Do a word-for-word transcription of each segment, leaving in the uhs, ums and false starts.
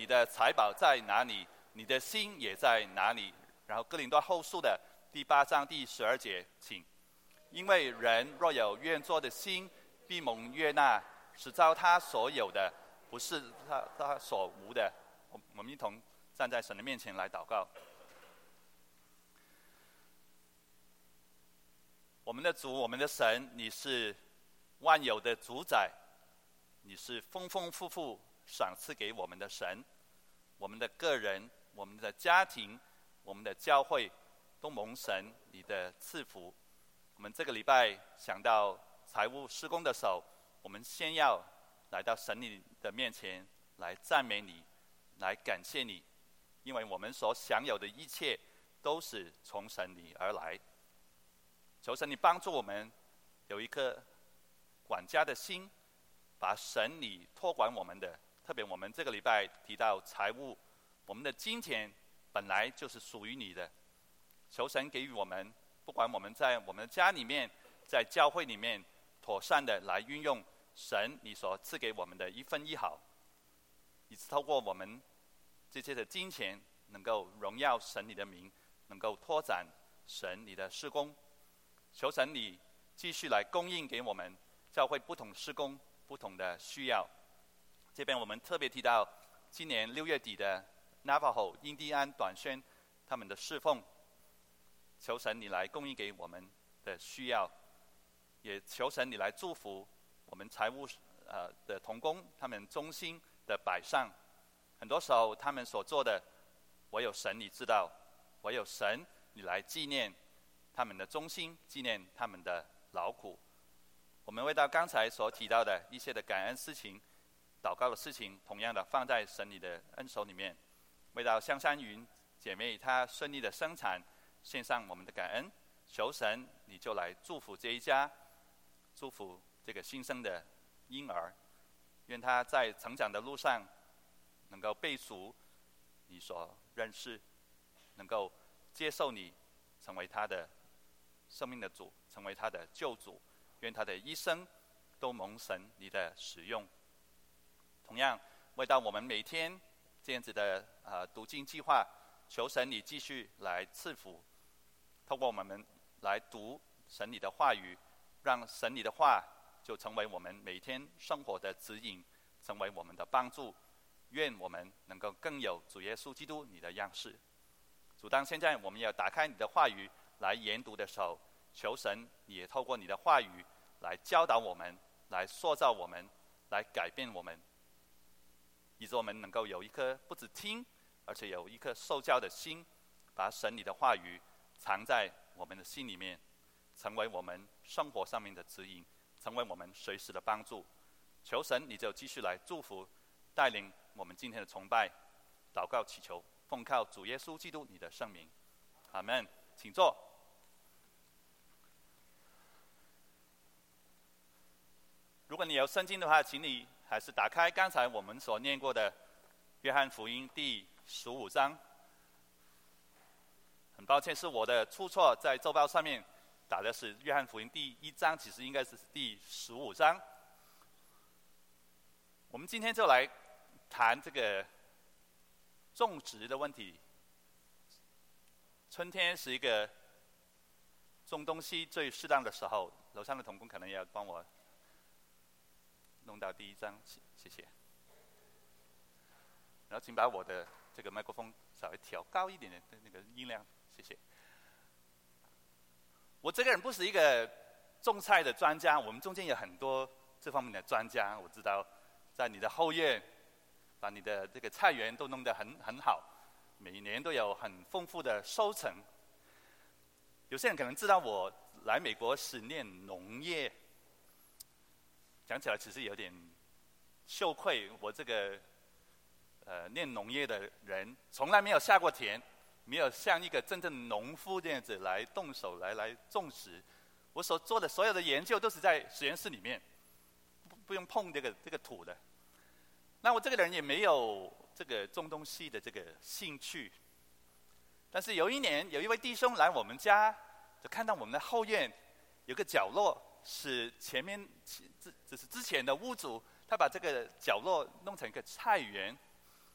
的财宝在哪里，你的心也在哪里。然后哥林多后书的第八章第十二节，请。因为人若有愿做的心，必蒙悦纳，是照他所有的，不是他他所无的。我我们一同站在神的面前来祷告。我们的主，我们的神，你是万有的主宰，你是丰丰富富赏赐给我们的神。我们的个人，我们的家庭，我们的教会，都蒙神你的赐福。我们这个礼拜想到财务施工的时候，我们先要来到神你的面前来赞美你，来感谢你，因为我们所享有的一切都是从神你而来。求神你帮助我们有一颗管家的心，把神你托管我们的，特别我们这个礼拜提到财务，我们的金钱本来就是属于你的。求神给予我们，不管我们在我们的家里面，在教会里面，妥善的来运用神你所赐给我们的一分一毫，以致透过我们这些的金钱，能够荣耀神你的名，能够拓展神你的事工。求神你继续来供应给我们教会不同事工不同的需要。这边我们特别提到今年六月底的 Navajo 印第安短宣他们的侍奉，求神你来供应给我们的需要，也求神你来祝福我们财务呃的同工他们中心的摆上。很多时候他们所做的，唯有神你知道，唯有神你来纪念他们的忠心，纪念他们的劳苦。我们为到刚才所提到的一些的感恩事情、祷告的事情，同样的放在神你的恩手里面。为到香山云姐妹她顺利的生产，献上我们的感恩，求神你就来祝福这一家，祝福这个新生的婴儿，愿他在成长的路上能够被主你所认识，能够接受你成为他的生命的主，成为他的救主。愿他的一生都蒙神你的使用。同样为到我们每天这样子的呃读经计划，求神你继续来赐福，透过我们来读神你的话语，让神你的话就成为我们每天生活的指引，成为我们的帮助。愿我们能够更有主耶稣基督你的样式。主，当现在我们要打开你的话语来研读的时候，求神你也透过你的话语来教导我们，来塑造我们，来改变我们，以致我们能够有一颗不只听，而且有一颗受教的心，把神你的话语藏在我们的心里面，成为我们生活上面的指引，成为我们随时的帮助。求神你就继续来祝福带领我们今天的崇拜。祷告祈求奉靠主耶稣基督你的圣名，阿们。请坐。如果你有圣经的话，请你还是打开刚才我们所念过的约翰福音第十五章。很抱歉，是我的出错，在周报上面打的是约翰福音第一章，其实应该是第十五章。我们今天就来谈这个种植的问题。春天是一个种东西最适当的时候，楼上的同工可能也要帮我弄到第一章，谢谢。然后请把我的这个麦克风稍微调高一点点的那个音量，谢谢。我这个人不是一个种菜的专家，我们中间有很多这方面的专家，我知道在你的后院把你的这个菜园都弄得很很好，每年都有很丰富的收成。有些人可能知道我来美国是念农业，讲起来其实有点羞愧，我这个呃念农业的人从来没有下过田，没有像一个真正农夫这样子来动手来来种植。我所做的所有的研究都是在实验室里面，不不用碰这个这个土的。那我这个人也没有这个种东西的这个兴趣。但是有一年，有一位弟兄来我们家，就看到我们的后院有个角落是前面这这是之前的屋主，他把这个角落弄成一个菜园。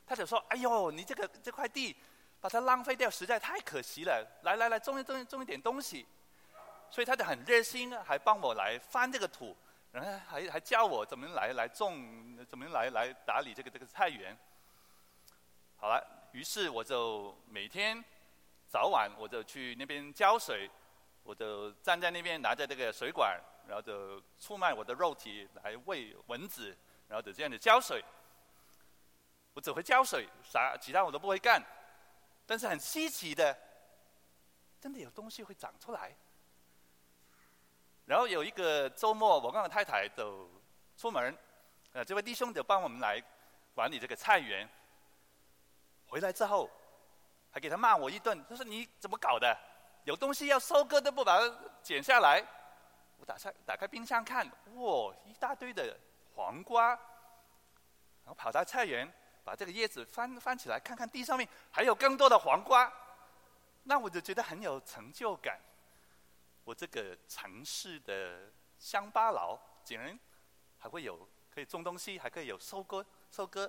他就说：“哎呦，你这个这块地把它浪费掉，实在太可惜了。来来来，种一种种一点东西。”所以他就很热心，还帮我来翻这个土，然后还还教我怎么来来种，怎么来来打理这个这个菜园。好了，于是我就每天早晚我就去那边浇水，我就站在那边拿着这个水管，然后就出卖我的肉体来喂蚊子，然后就这样子浇水。我只会浇水，啥其他我都不会干。但是很稀奇的，真的有东西会长出来。然后有一个周末，我跟我太太就出门，呃，这位弟兄就帮我们来管理这个菜园。回来之后，还给他骂我一顿，他说：“你怎么搞的？有东西要收割都不把它剪下来。”我打开打开冰箱看，哇，一大堆的黄瓜。然后跑到菜园，把这个叶子翻翻起来，看看地上面还有更多的黄瓜，那我就觉得很有成就感。我这个城市的乡巴佬，竟然还会有可以种东西，还可以有收割收割。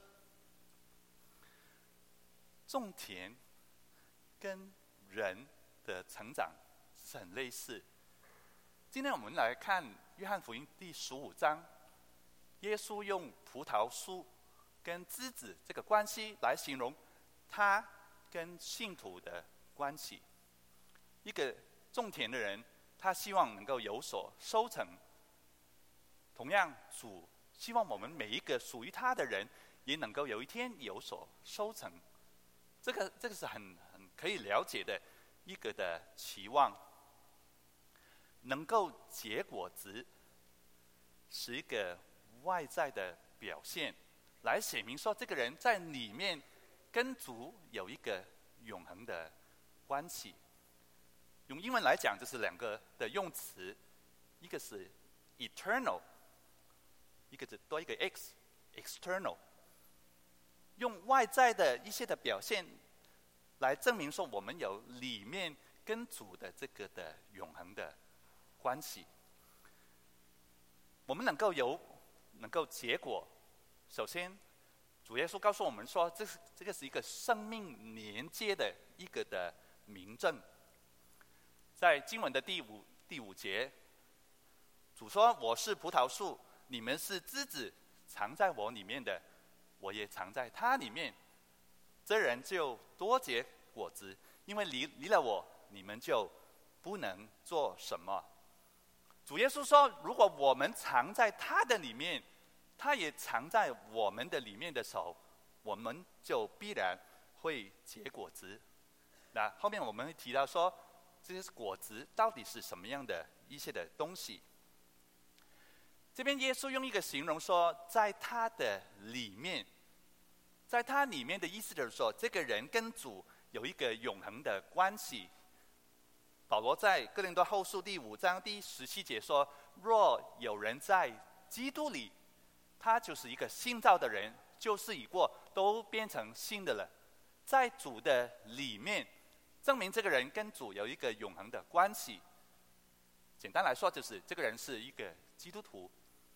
种田跟人的成长是很类似。今天我们来看约翰福音第十五章，耶稣用葡萄树跟枝子这个关系来形容他跟信徒的关系。一个种田的人，他希望能够有所收成。同样，主希望我们每一个属于他的人，也能够有一天有所收成。这个这个是很很可以了解的一个的期望。能够结果子，是一个外在的表现，来显明说这个人在里面跟主有一个永恒的关系。用英文来讲，就是两个的用词，一个是 eternal， 一个是多一个 x external。用外在的一些的表现，来证明说我们有里面跟主的这个的永恒的关系。我们能够有能够结果，首先主耶稣告诉我们说，这是这个是一个生命连接的一个的明证。在经文的第五第五节，主说：“我是葡萄树，你们是枝子，藏在我里面的，我也藏在他里面。这人就多结果子，因为离离了我，你们就不能做什么。”主耶稣说，如果我们藏在他的里面，他也藏在我们的里面的时候，我们就必然会结果子。那后面我们会提到说，这些果子到底是什么样的一些的东西。这边耶稣用一个形容说，在他的里面，在他里面的意思就是说，这个人跟主有一个永恒的关系。保罗在哥林多后书第五章第十七节说：“若有人在基督里，他就是一个新造的人，旧事已过，都变成新的了。”在主的里面，证明这个人跟主有一个永恒的关系。简单来说，就是这个人是一个基督徒。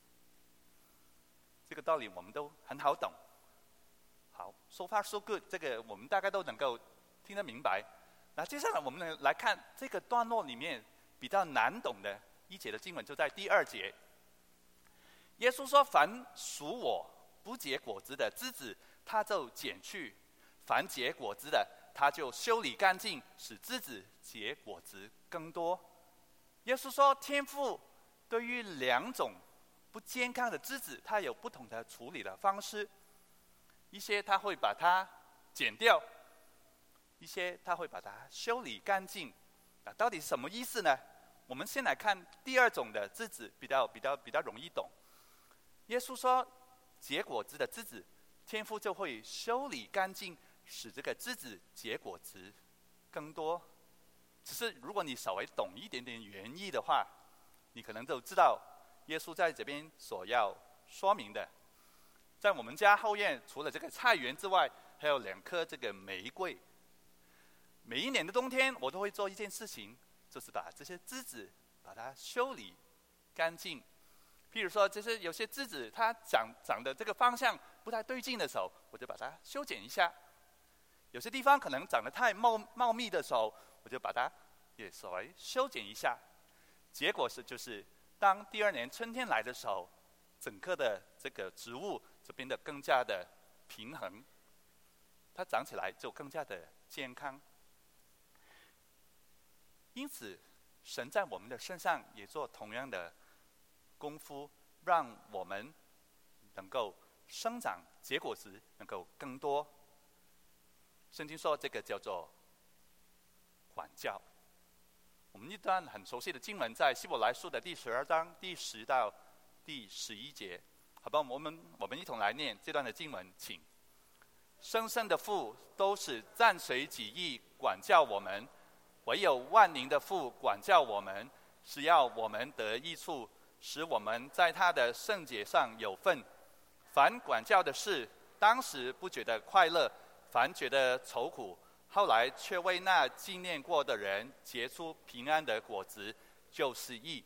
这个道理我们都很好懂。好 ，so far so good， 这个我们大概都能够听得明白。那接下来我们来看这个段落里面比较难懂的一节的经文，就在第二节。耶稣说：“凡属我不结果子的枝子，他就剪去；凡结果子的，他就修理干净，使枝子结果子更多。”耶稣说，天父对于两种不健康的枝子，他有不同的处理的方式。一些他会把它剪掉，一些他会把它修理干净。啊，到底是什么意思呢？我们先来看第二种的枝子，比较比较比较容易懂。耶稣说，结果子的枝子，天父就会修理干净，使这个枝子结果子更多。只是如果你稍微懂一点点原意的话，你可能就知道耶稣在这边所要说明的。在我们家后院，除了这个菜园之外，还有两棵这个玫瑰。每一年的冬天，我都会做一件事情，就是把这些枝子把它修理干净。譬如说，这些有些枝子它长长的这个方向不太对劲的时候，我就把它修剪一下。有些地方可能长得太茂茂密的时候，我就把它也稍微修剪一下。结果是，就是当第二年春天来的时候，整个的这个植物就变得更加的平衡，它长起来就更加的健康。因此，神在我们的身上也做同样的功夫，让我们能够生长，结果子能够更多。圣经说这个叫做管教。我们一段很熟悉的经文在希伯来书的第十二章第十到第十一节，好吧，我们我们一同来念这段的经文，请。生生的父都是暂随己意管教我们，唯有万灵的父管教我们，是要我们得益处，使我们在他的圣洁上有份。凡管教的事，当时不觉得快乐，反觉得愁苦，后来却为那纪念过的人结出平安的果子，就是义。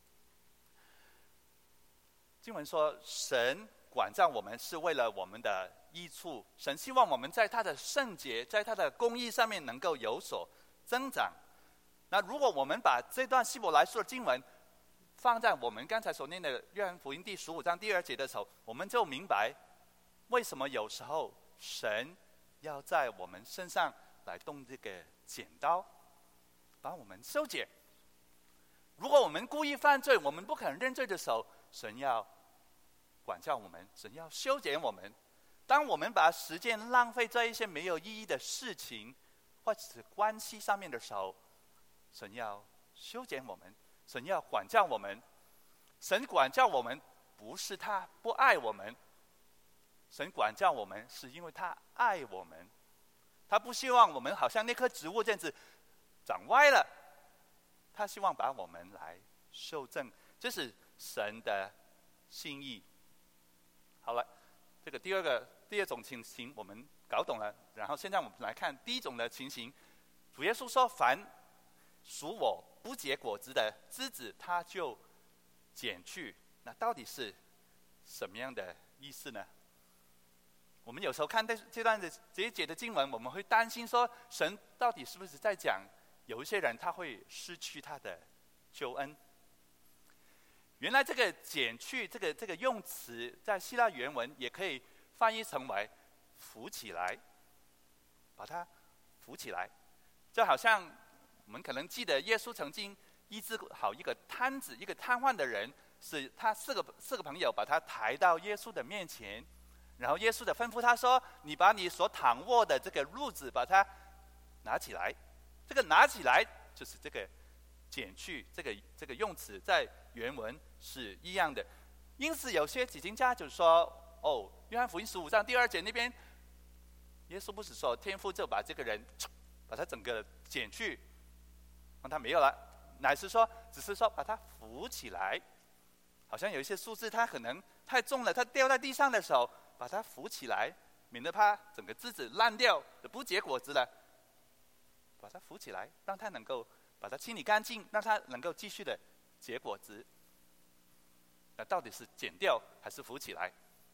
经文说，神管教我们是为了我们的益处，神希望我们在他的圣洁，在他的公义上面能够有所增长。那如果我们把这段希伯来书的经文放在我们刚才所念的约翰福音第十五章第二节的时候，我们就明白为什么有时候神要在我们身上来动这个剪刀，把我们修剪。如果我们故意犯罪，我们不肯认罪的时候，神要管教我们，神要修剪我们。当我们把时间浪费在一些没有意义的事情或者是关系上面的时候，神要修剪我们，神要管教我们。神管教我们不是他不爱我们，神管教我们是因为他爱我们。他不希望我们好像那棵植物这样子长歪了，他希望把我们来修正，这是神的心意。好了，这个第二个第二种情形我们搞懂了，然后现在我们来看第一种的情形。主耶稣说，凡属我不结果子的枝子，他就剪去。那到底是什么样的意思呢？我们有时候看这段的这一节的经文，我们会担心说，神到底是不是在讲有一些人他会失去他的救恩？原来这个剪去这个这个用词，在希腊原文也可以翻译成为扶起来，把它扶起来。就好像我们可能记得耶稣曾经医治好一个瘫子，一个瘫痪的人，是他四个四个朋友把他抬到耶稣的面前，然后耶稣的吩咐他说：“你把你所躺卧的这个褥子把它拿起来。”这个拿起来就是这个剪去，这个这个用词在原文是一样的。因此有些解经家就说：“哦，约翰福音十五章第二节那边，耶稣不是说天父就把这个人把他整个剪去，让他没有了，乃是说只是说把他扶起来。好像有一些树枝它可能太重了，它掉在地上的时候，把它扶起来，免得它整个枝子烂掉，不结果子了。把它扶起来，让它能够把它清理干净，让它能够继续的结果子。那到底是剪掉还是扶起来？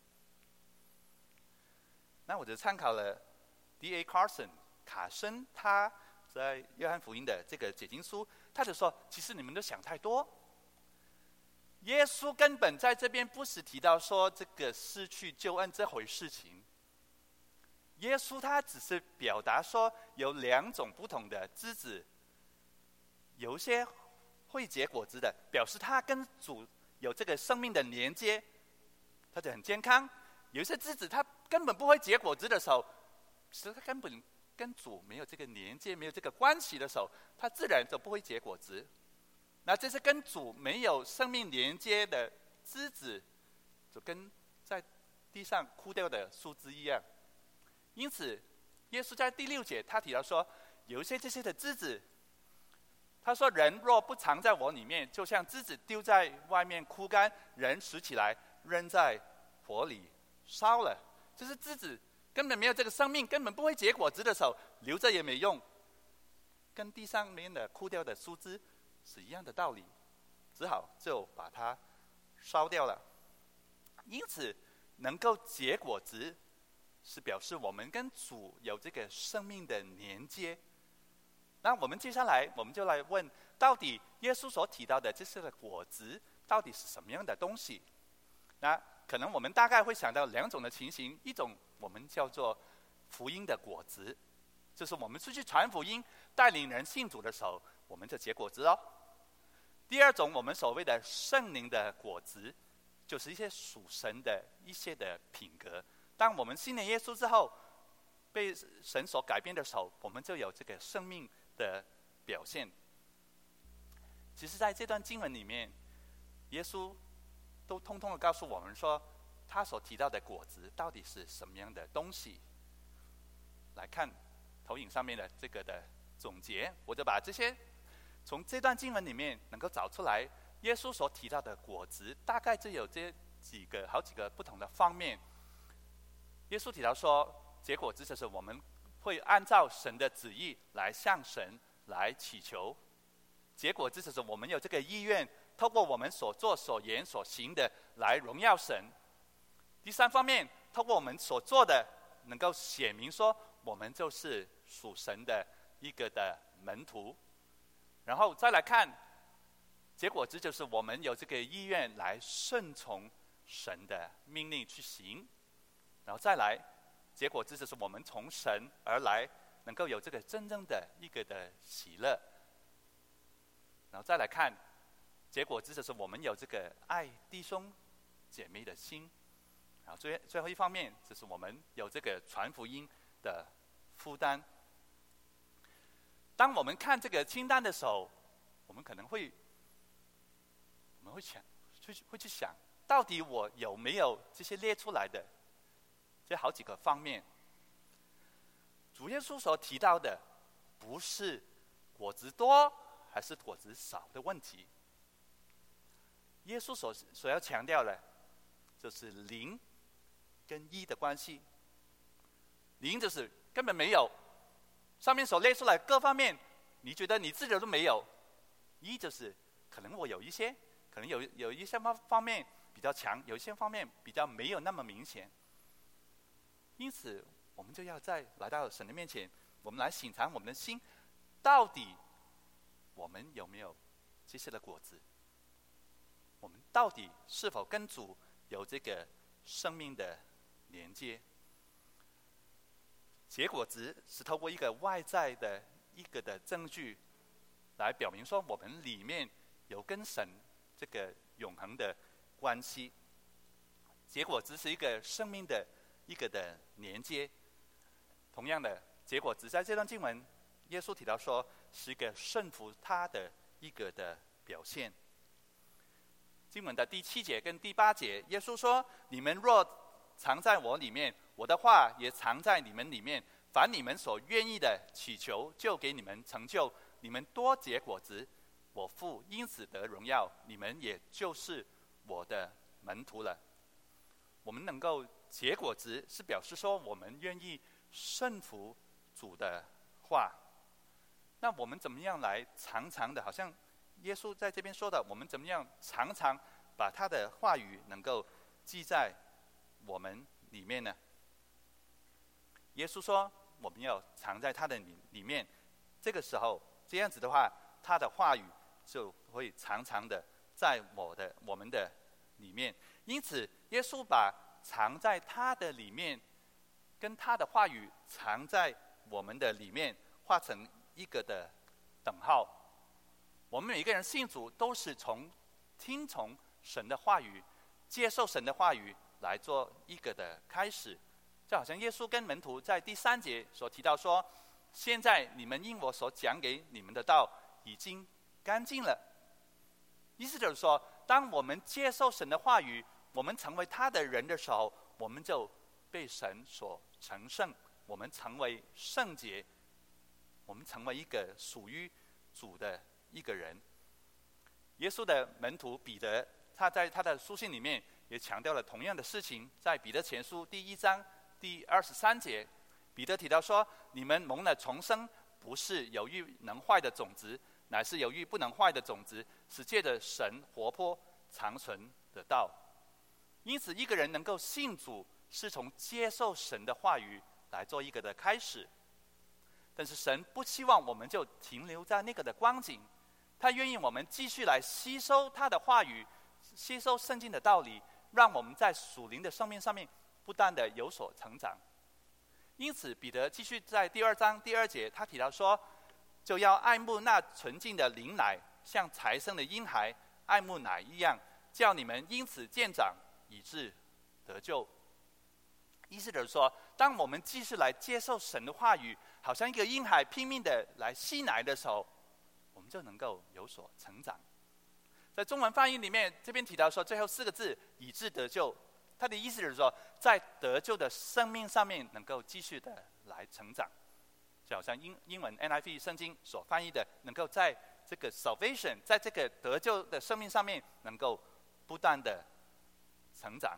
那我就参考了 D A Carson 卡森他在约翰福音的这个解经书，他就说，其实你们都想太多。耶稣根本在这边不是提到说这个失去救恩这回事情，耶稣他只是表达说有两种不同的枝子，有一些会结果子的，表示他跟主有这个生命的连接，他就很健康；有一些枝子他根本不会结果子的时候，其实他根本跟主没有这个连接，没有这个关系的时候，他自然就不会结果子。那这是跟主没有生命连接的枝子，就跟在地上枯掉的树枝一样。因此耶稣在第六节他提到说，有一些这些的枝子，他说，人若不藏在我里面，就像枝子丢在外面枯干，人拾起来扔在火里烧了。就是枝子根本没有这个生命，根本不会结果子的时候，留着也没用，跟地上面的枯掉的树枝是一样的道理，只好就把它烧掉了。因此能够结果子，是表示我们跟主有这个生命的连接。那我们接下来我们就来问，到底耶稣所提到的这些的果子到底是什么样的东西？那可能我们大概会想到两种的情形，一种我们叫做福音的果子，就是我们出去传福音带领人信主的时候，我们就结果子哦。第二种我们所谓的圣灵的果子，就是一些属神的一些的品格。当我们信了耶稣之后，被神所改变的时候，我们就有这个生命的表现。其实在这段经文里面，耶稣都通通的告诉我们说，他所提到的果子到底是什么样的东西。来看投影上面的这个的总结，我就把这些从这段经文里面能够找出来，耶稣所提到的果子大概就有这几个好几个不同的方面。耶稣提到说，结果子就是我们会按照神的旨意来向神来祈求，结果子就是我们有这个意愿，透过我们所做所言所行的来荣耀神。第三方面，透过我们所做的能够显明说我们就是属神的一个的门徒。然后再来看结果子，就是我们有这个意愿来顺从神的命令去行。然后再来结果子，就是我们从神而来，能够有这个真正的一个的喜乐。然后再来看结果子，就是我们有这个爱弟兄姐妹的心。然后最最后一方面，就是我们有这个传福音的负担。当我们看这个清单的时候，我们可能会我们会想会会去想，到底我有没有这些列出来的这好几个方面。主耶稣所提到的不是果子多还是果子少的问题，耶稣所所要强调的就是零跟一的关系。零就是根本没有，上面所列出来各方面你觉得你自己都没有。一就是可能我有一些，可能有有一些方面比较强，有一些方面比较没有那么明显。因此我们就要再来到神的面前，我们来省察我们的心，到底我们有没有这些的果子，我们到底是否跟主有这个生命的连接。结果子是透过一个外在的一个的证据来表明说我们里面有跟神这个永恒的关系。结果子是一个生命的一个的连接。同样的，结果子在这段经文耶稣提到说是一个顺服他的一个的表现。经文的第七节跟第八节，耶稣说，你们若藏在我里面，我的话也藏在你们里面，凡你们所愿意的祈求，就给你们成就。你们多结果子，我父因此得荣耀，你们也就是我的门徒了。我们能够结果子，是表示说我们愿意顺服主的话。那我们怎么样来常常的，好像耶稣在这边说的，我们怎么样常常把他的话语能够记在我们里面呢？耶稣说我们要藏在他的里面，这个时候这样子的话，他的话语就会常常的在我的我们的里面。因此耶稣把藏在他的里面跟他的话语藏在我们的里面画成一个的等号。我们每一个人信主都是从听从神的话语，接受神的话语来做一个的开始。就好像耶稣跟门徒在第三节所提到说，现在你们因我所讲给你们的道已经干净了。意思就是说，当我们接受神的话语，我们成为他的人的时候，我们就被神所成圣，我们成为圣洁，我们成为一个属于主的一个人。耶稣的门徒彼得，他在他的书信里面也强调了同样的事情。在彼得前书第一章第二十三节，彼得提到说，你们蒙了重生，不是由于能坏的种子，乃是由于不能坏的种子，是借着神活泼长存的道。 因此，一个人能够信主，是从接受神的话语来做一个的开始。但是神不希望我们就停留在那个的光景，他愿意我们继续来吸收他的话语，吸收圣经的道理，让我们在属灵的生命上面不断的有所成长。因此，彼得继续在第二章第二节，他提到说，就要爱慕那纯净的灵奶，像才生的婴孩爱慕奶一样，叫你们因此渐长，以致得救。意思就是说，当我们继续来接受神的话语，好像一个婴孩拼命的来吸奶的时候，我们就能够有所成长。在中文翻译里面，这边提到说最后四个字以致得救，他的意思是说，在得救的生命上面能够继续的来成长，就好像英英文 N I V 圣经所翻译的，能够在这个 salvation， 在这个得救的生命上面能够不断的成长。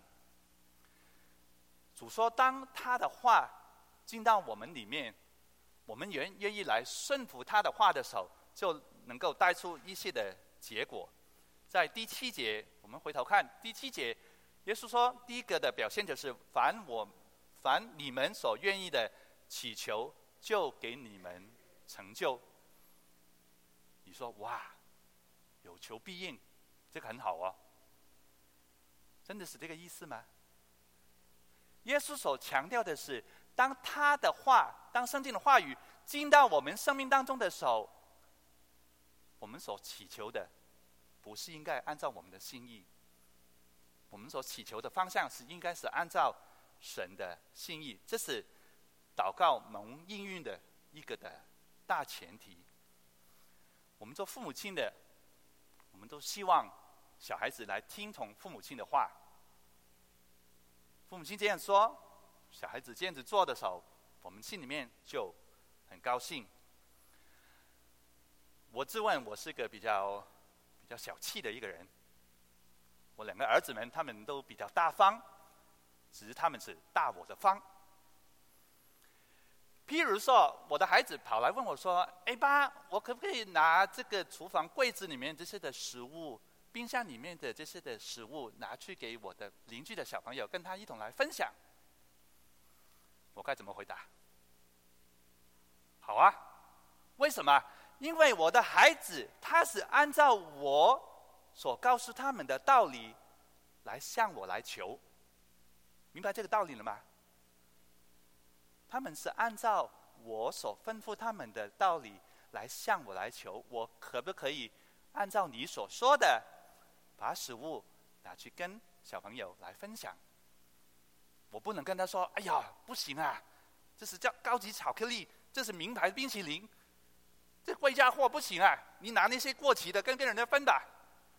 主说，当他的话进到我们里面，我们愿愿意来顺服他的话的时候，就能够带出一些的结果。在第七节，我们回头看第七节，耶稣说，第一个的表现就是凡我凡你们所愿意的祈求，就给你们成就。你说哇，有求必应，这个很好哦。真的是这个意思吗？耶稣所强调的是，当他的话，当圣经的话语进到我们生命当中的时候，我们所祈求的不是应该按照我们的心意，我们所祈求的方向是应该是按照神的心意，这是祷告蒙应允的一个的大前提。我们做父母亲的，我们都希望小孩子来听从父母亲的话。父母亲这样说，小孩子这样子做的时候，我们心里面就很高兴。我自问我是个比较比较小气的一个人，我两个儿子们他们都比较大方，只是他们是大我的方。譬如说，我的孩子跑来问我说：“哎爸，我可不可以拿这个厨房柜子里面这些的食物，冰箱里面的这些的食物拿去给我的邻居的小朋友，跟他一同来分享？”我该怎么回答？好啊，为什么？因为我的孩子他是按照我所告诉他们的道理来向我来求，明白这个道理了吗？他们是按照我所吩咐他们的道理来向我来求，我可不可以按照你所说的，把食物拿去跟小朋友来分享？我不能跟他说：“哎呀，不行啊，这是叫高级巧克力，这是名牌冰淇淋，这贵价货不行啊！你拿那些过期的跟跟人家分吧。”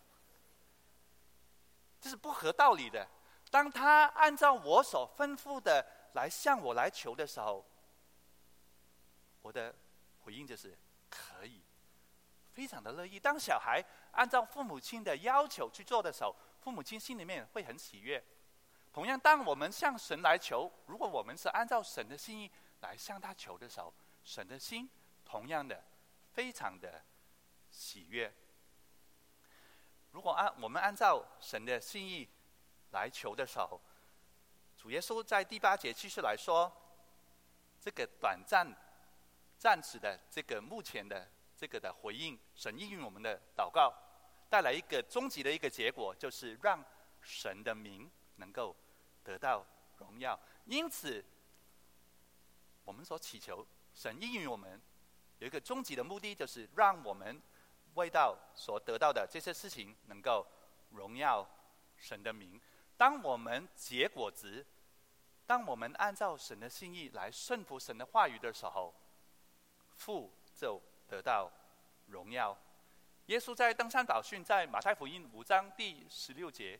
这是不合道理的。当他按照我所吩咐的来向我来求的时候，我的回应就是可以，非常的乐意。当小孩按照父母亲的要求去做的时候，父母亲心里面会很喜悦。同样，当我们向神来求，如果我们是按照神的心意来向他求的时候，神的心同样的非常的喜悦。如果按我们按照神的心意来求的时候，主耶稣在第八节继续来说，这个短暂、暂时的这个目前的这个的回应，神应允我们的祷告，带来一个终极的一个结果，就是让神的名能够得到荣耀。因此，我们所祈求神应允我们，有一个终极的目的，就是让我们为到所得到的这些事情能够荣耀神的名。当我们结果子，当我们按照神的心意来顺服神的话语的时候，父就得到荣耀。耶稣在登山宝训，在马太福音五章第十六节，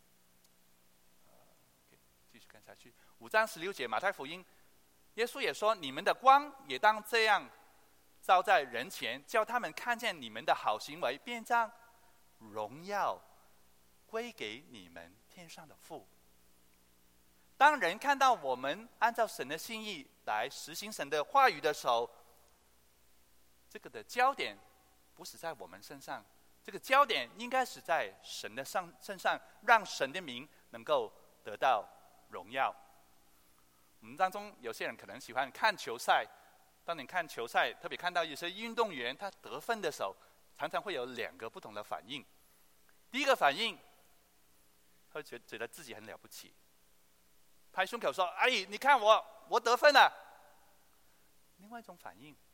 继续看下去，五章十六节，马太福音，耶稣也说：“你们的光也当这样照在人前，叫他们看见你们的好行为，便将荣耀归给你们天上的父。”当人看到我们按照神的心意来实行神的话语的时候，这个的焦点不是在我们身上，这个焦点应该是在神的上身上，让神的名能够得到荣耀。我们当中有些人可能喜欢看球赛，当你看球赛，特别看到有些运动员他得分的时候，常常会有两个不同的反应。第一个反应，他会觉觉得自己很了不起，拍胸口说：“哎，你看我，我得分了。”另外一种反应，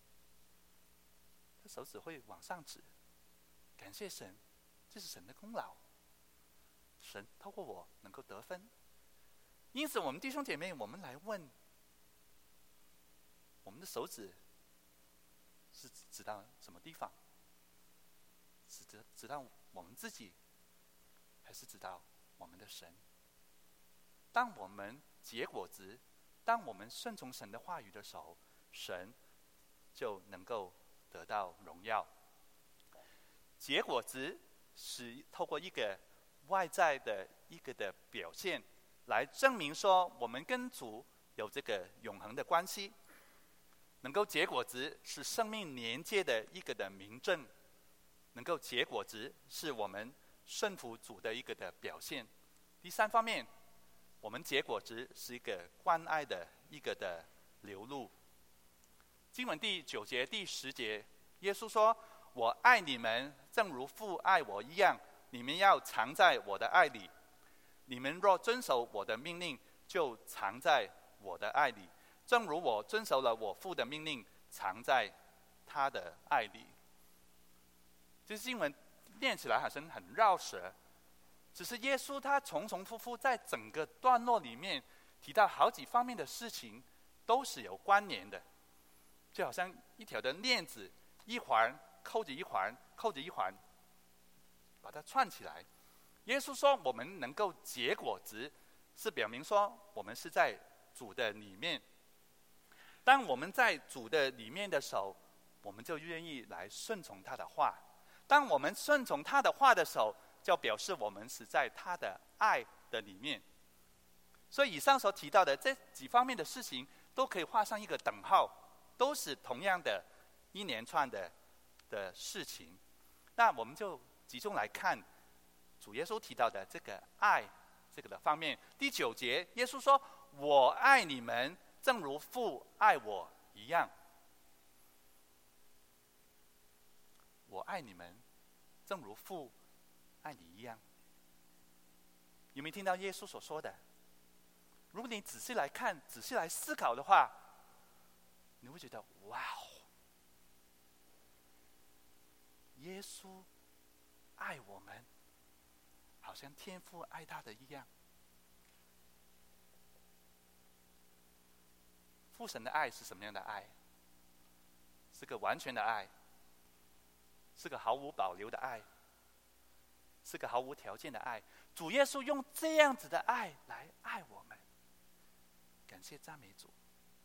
他手指会往上指，感谢神，这是神的功劳，神透过我能够得分。因此，我们弟兄姐妹，我们来问：我们的手指是指到什么地方？是指指到我们自己，还是指到我们的神？当我们结果子，当我们顺从神的话语的时候，神就能够得到荣耀。结果子是透过一个外在的一个的表现，来证明说我们跟主有这个永恒的关系。能够结果子是生命年届的一个的明证，能够结果子是我们顺服主的一个的表现。第三方面，我们结果子是一个关爱的一个的流露。经文第九节、第十节，耶稣说：“我爱你们，正如父爱我一样，你们要藏在我的爱里。你们若遵守我的命令，就藏在我的爱里，正如我遵守了我父的命令，藏在他的爱里。”这经文念起来好像很绕舌，只是耶稣他重重复复在整个段落里面提到好几方面的事情，都是有关联的，就好像一条的链子，一环扣着一环，扣着一环，把它串起来。耶稣说我们能够结果子，是表明说我们是在主的里面。当我们在主的里面的时候，我们就愿意来顺从他的话。当我们顺从他的话的时候，就表示我们是在他的爱的里面。所以以上所提到的这几方面的事情，都可以画上一个等号，都是同样的一连串的的事情。那我们就集中来看主耶稣提到的这个爱这个的方面。第九节，耶稣说：“我爱你们，正如父爱我一样。”我爱你们，正如父爱你一样。有没有听到耶稣所说的？如果你仔细来看、仔细来思考的话，你会觉得哇哦！耶稣爱我们，好像天父爱他的一样。父神的爱是什么样的爱？是个完全的爱，是个毫无保留的爱，是个毫无条件的爱。主耶稣用这样子的爱来爱我们，感谢赞美主。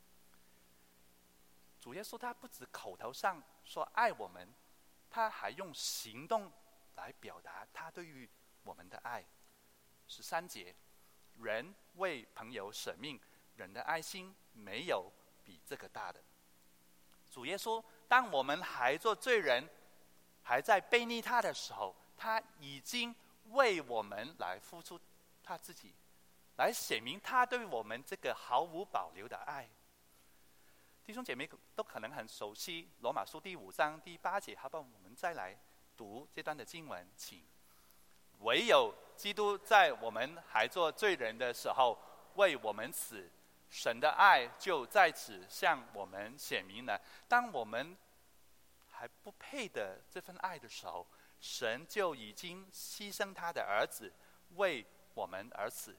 主耶稣他不止口头上说爱我们，他还用行动来表达他对于我们的爱。十三节，人为朋友舍命，人的爱心没有比这个大的。主耶稣当我们还做罪人，还在悖逆他的时候，他已经为我们来付出他自己，来显明他对我们这个毫无保留的爱。弟兄姐妹都可能很熟悉罗马书第五章第八节，好不好？我们再来读这段的经文，请。唯有基督在我们还做罪人的时候为我们死，神的爱就在此向我们显明了。当我们还不配的这份爱的时候，神就已经牺牲他的儿子为我们而死。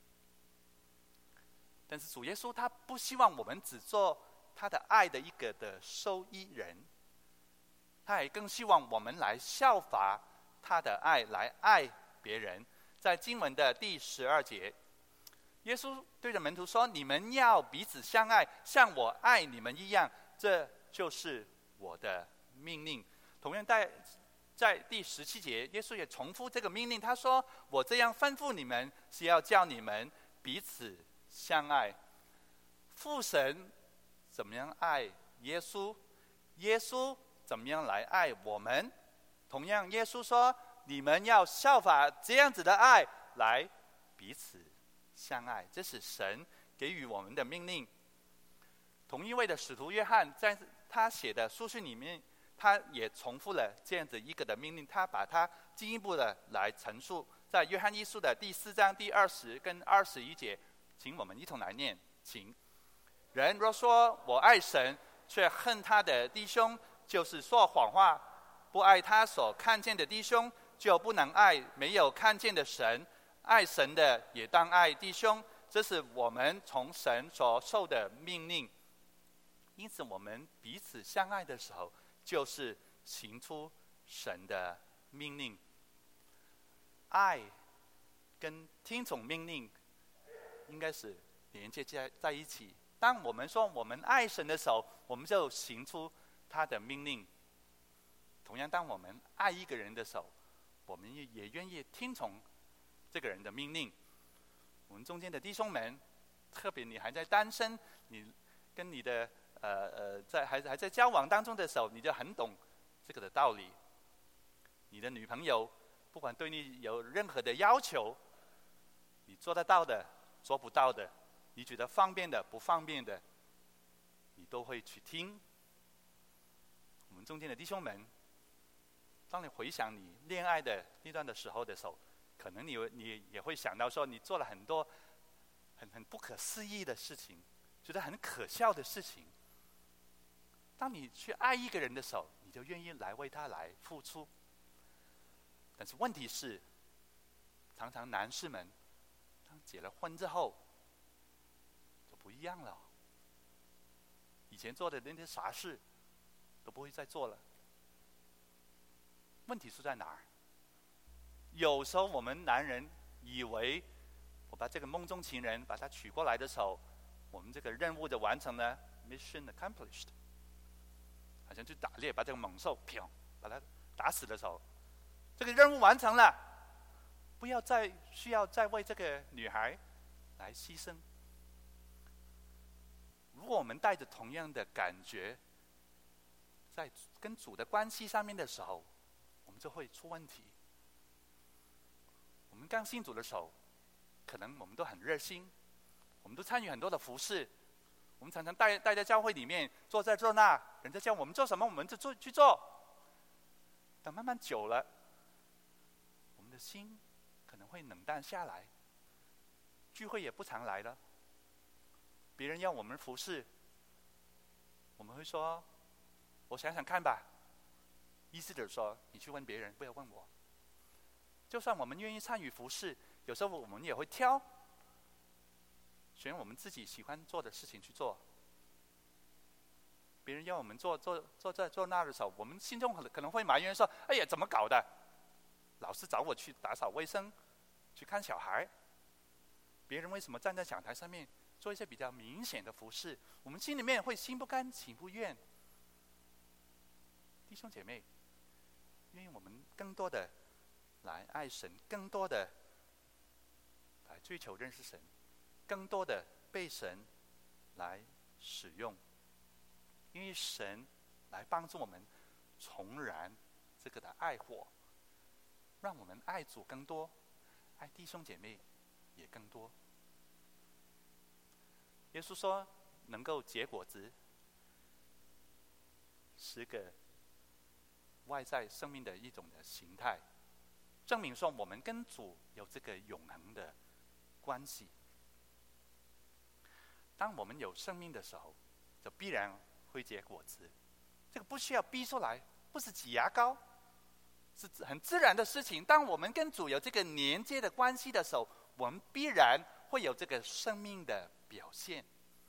但是主耶稣他不希望我们只做他的爱的一个的受益人，他也更希望我们来效法他的爱，来爱别人。在经文的第十二节，耶稣对着门徒说：“你们要彼此相爱，像我爱你们一样，这就是我的命令。”同样在在第十七节，耶稣也重复这个命令，他说：“我这样吩咐你们，是要叫你们彼此相爱。”父神怎么样爱耶稣？耶稣怎么样来爱我们？同样，耶稣说：“你们要效法这样子的爱来彼此相爱，这是神给予我们的命令。同一位的使徒约翰在他写的书信里面，他也重复了这样子一个的命令，他把它进一步的来陈述，在约翰一书的第四章第二十跟二十一节，请我们一同来念。请人若说我爱神，却恨他的弟兄，就是说谎话；不爱他所看见的弟兄，就不能爱没有看见的神。爱神的也当爱弟兄，这是我们从神所受的命令。因此我们彼此相爱的时候，就是行出神的命令。爱跟听从命令应该是连接在在一起。当我们说我们爱神的时候，我们就行出他的命令。同样，当我们爱一个人的时候，我们也愿意听从这个人的命令。我们中间的弟兄们，特别你还在单身，你跟你的呃呃在还还在交往当中的时候，你就很懂这个的道理。你的女朋友不管对你有任何的要求，你做得到的，做不到的，你觉得方便的，不方便的，你都会去听。我们中间的弟兄们，当你回想你恋爱的那段的时候的时候，可能你你也会想到说，你做了很多很很不可思议的事情，觉得很可笑的事情。当你去爱一个人的时候，你就愿意来为他来付出。但是问题是，常常男士们当结了婚之后就不一样了，以前做的那些傻事都不会再做了。问题是在哪儿？有时候我们男人以为我把这个梦中情人把他娶过来的时候，我们这个任务的完成呢 ，mission accomplished， 好像去打猎把这个猛兽砰把它打死的时候，这个任务完成了，不要再需要再为这个女孩来牺牲。如果我们带着同样的感觉，在跟主的关系上面的时候，我们就会出问题。我们刚信主的时候，可能我们都很热心，我们都参与很多的服事，我们常常带带在教会里面做这做那，人家叫我们做什么，我们就做去做。等慢慢久了，我们的心可能会冷淡下来，聚会也不常来了。别人要我们服事，我们会说：“我想想看吧。”意思就是说，你去问别人，不要问我。就算我们愿意参与服事，有时候我们也会挑，选我们自己喜欢做的事情去做。别人要我们做做做这做那的时候，我们心中可能会埋怨说：“哎呀，怎么搞的？老是找我去打扫卫生，去看小孩。别人为什么站在讲台上面做一些比较明显的服事？我们心里面会心不甘情不愿。”弟兄姐妹，愿意我们更多的来爱神，更多的来追求认识神，更多的被神来使用，因为神来帮助我们重燃这个的爱火，让我们爱主更多，爱弟兄姐妹也更多。耶稣说，能够结果子是个外在生命的一种的形态，证明说我们跟主有这个永恒的关系。当我们有生命的时候，就必然会结果子。这个不需要逼出来，不是挤牙膏，是很自然的事情。当我们跟主有这个连接的关系的时候，我们必然会有这个生命的表现。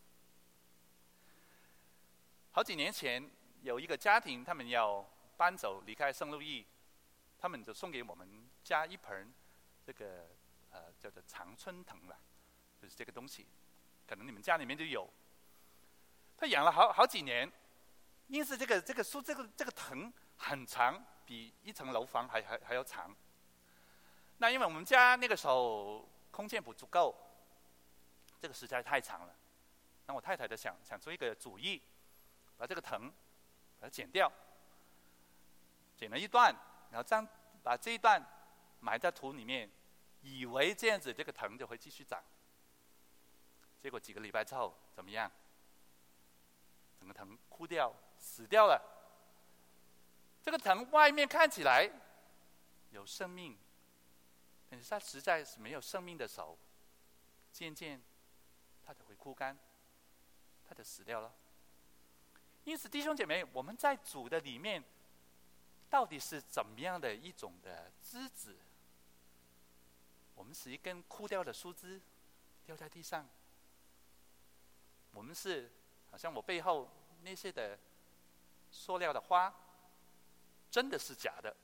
好几年前，有一个家庭，他们要搬走离开圣路易，他们就送给我们家一盆这个呃叫做常春藤吧，就是这个东西，可能你们家里面就有。他养了好好几年，因此这个这个树这个这个藤很长，比一层楼房还还还要长。那因为我们家那个时候空间不足够，这个实在太长了。那我太太就想想出一个主意，把这个藤把它剪掉。剪了一段，然后这样把这一段埋在土里面， 以为这样子这个藤就会继续长，结果几个礼拜之后怎么样？整个藤枯掉，死掉了。这个藤外面看起来有生命，但是它实在是没有生命的时候，渐渐它就会枯干，它就死掉了。因此弟兄姐妹，我们在主的里面到底是怎么样的一种的枝子？我们是一根枯掉的树枝掉在地上，我们是好像我背后那些的塑料的花真的是假的，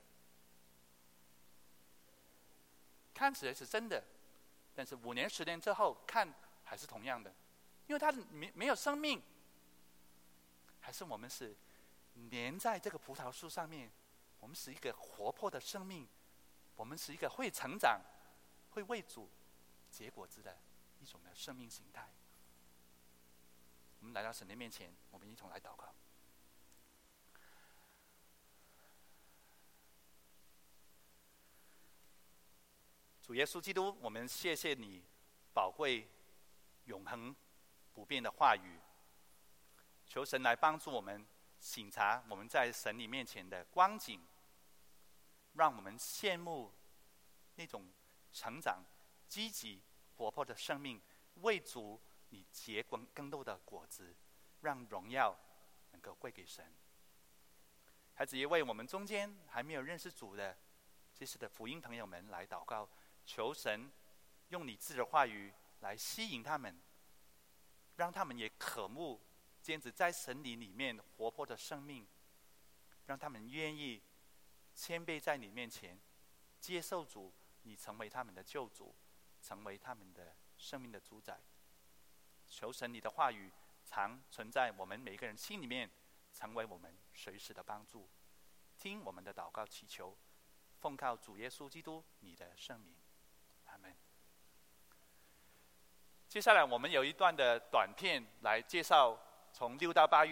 看起来是真的，但是五年十年之后看还是同样的，因为它没没有生命。还是我们是粘在这个葡萄树上面，我们是一个活泼的生命，我们是一个会成长会为主结果子的一种的生命形态。我们来到神的面前，我们一同来祷告。主耶稣基督，我们谢谢你宝贵永恒不变的话语，求神来帮助我们省察我们在神你面前的光景，让我们羡慕那种成长积极活泼的生命，为主你结更更多的果子，让荣耀能够归给神。孩子也为我们中间还没有认识主的这些的福音朋友们来祷告，求神用你自己的话语来吸引他们，让他们也渴慕这样子在神你里面活泼的生命，让他们愿意谦卑在你面前，接受主你成为他们的救主，成为他们的生命的主宰。求神你的话语常存在我们每一个人心里面，成为我们随时的帮助。听我们的祷告祈求，奉靠主耶稣基督你的圣名，阿们。接下来我们有一段的短片来介绍从六到八月